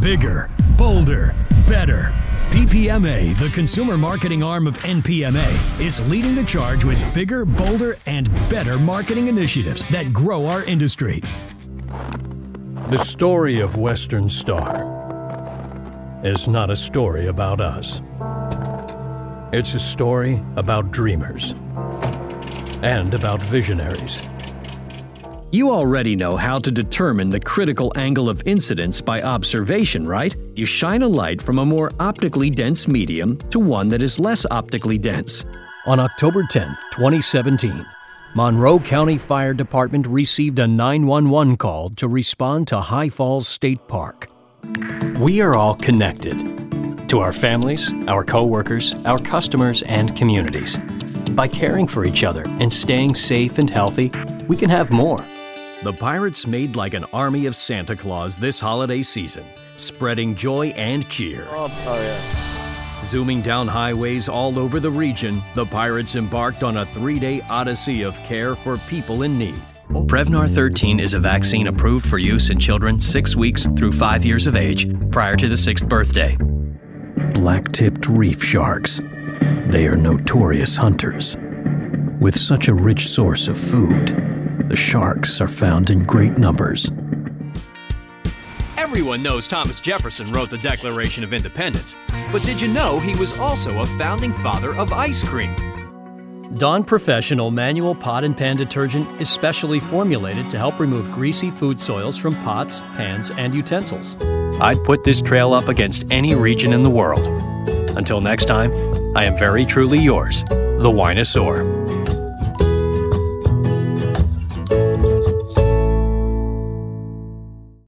Bigger, bolder, better. PPMA, the consumer marketing arm of NPMA, is leading the charge with bigger, bolder, and better marketing initiatives that grow our industry. The story of Western Star is not a story about us. It's a story about dreamers and about visionaries. You already know how to determine the critical angle of incidence by observation, right? You shine a light from a more optically dense medium to one that is less optically dense. On October 10, 2017, Monroe County Fire Department received a 911 call to respond to High Falls State Park. We are all connected to our families, our co-workers, our customers, and communities. By caring for each other and staying safe and healthy, we can have more. The Pirates made like an army of Santa Claus this holiday season, spreading joy and cheer. Oh yeah. Zooming down highways all over the region, the Pirates embarked on a 3-day odyssey of care for people in need. Prevnar 13 is a vaccine approved for use in children 6 weeks through 5 years of age prior to the 6th birthday. Black-tipped reef sharks. They are notorious hunters. With such a rich source of food, the sharks are found in great numbers. Everyone knows Thomas Jefferson wrote the Declaration of Independence, but did you know he was also a founding father of ice cream? Dawn Professional Manual Pot and Pan Detergent is specially formulated to help remove greasy food soils from pots, pans, and utensils. I'd put this trail up against any region in the world. Until next time, I am very truly yours, the Winosaur.